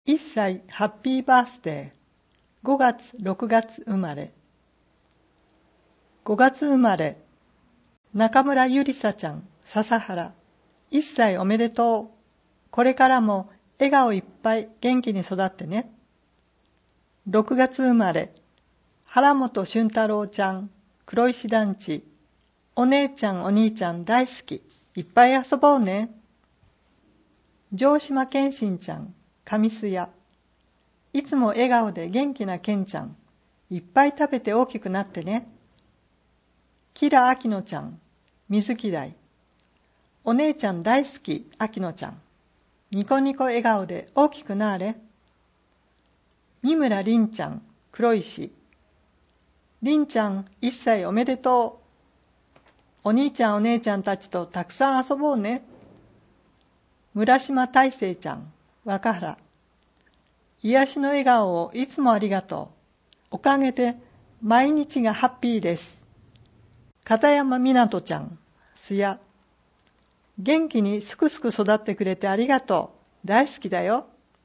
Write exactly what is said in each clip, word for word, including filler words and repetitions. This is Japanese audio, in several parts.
いっさいハッピーバースデー。ごがつろくがつ生まれ。ごがつ生まれ、中村ゆりさちゃん、笹原。いっさいおめでとう。これからも笑顔いっぱい元気に育ってね。ろくがつ生まれ、原本俊太郎ちゃん、黒石団地。お姉ちゃんお兄ちゃん大好き。いっぱい遊ぼうね。城島健信ちゃん、上須屋。いつも笑顔で元気な健ちゃん。いっぱい食べて大きくなってね。キラあきのちゃん、水嫌い。お姉ちゃん大好き、あきのちゃん。ニコニコ笑顔で大きくなあれ。三村りんちゃん、黒石。りんちゃん、いっさいおめでとう。お兄ちゃんお姉ちゃんたちとたくさん遊ぼうね。村島大成ちゃん、若原。癒しの笑顔をいつもありがとう。おかげで毎日がハッピーです。片山みなとちゃん、すや。元気にすくすく育ってくれてありがとう。大好きだよ。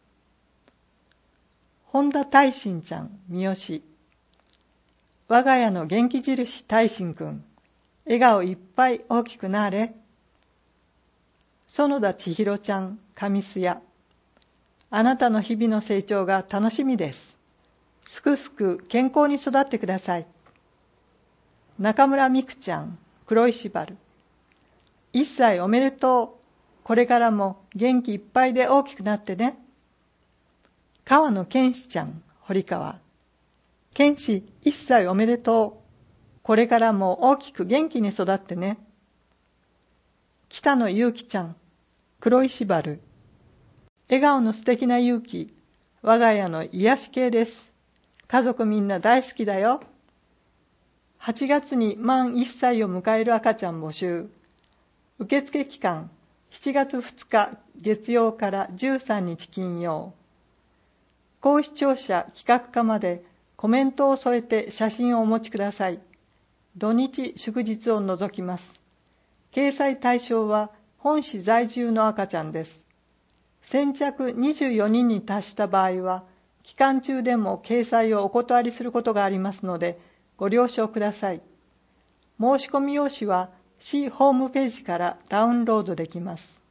本田大臣ちゃん、三好。我が家の元気印大臣くん。笑顔いっぱい大きくなれ。園田千尋ちゃん、上須屋。あなたの日々の成長が楽しみです。すくすく健康に育ってください。中村美久ちゃん、黒石原。いっさいおめでとう。これからも元気いっぱいで大きくなってね。川野健志ちゃん、堀川。健志いっさいおめでとう。これからも大きく元気に育ってね。北野祐希ちゃん、黒石原。笑顔の素敵な勇気、我が家の癒し系です。家族みんな大好きだよ。はちがつに満いっさいを迎える赤ちゃん募集。受付期間、しちがつふつか月曜からじゅうさんにち金曜。高視聴者企画課までコメントを添えて写真をお持ちください。土日祝日を除きます。掲載対象は本市在住の赤ちゃんです。先着にじゅうよにんに達した場合は、期間中でも掲載をお断りすることがありますので、ご了承ください。申し込み用紙は市ホームページからダウンロードできます。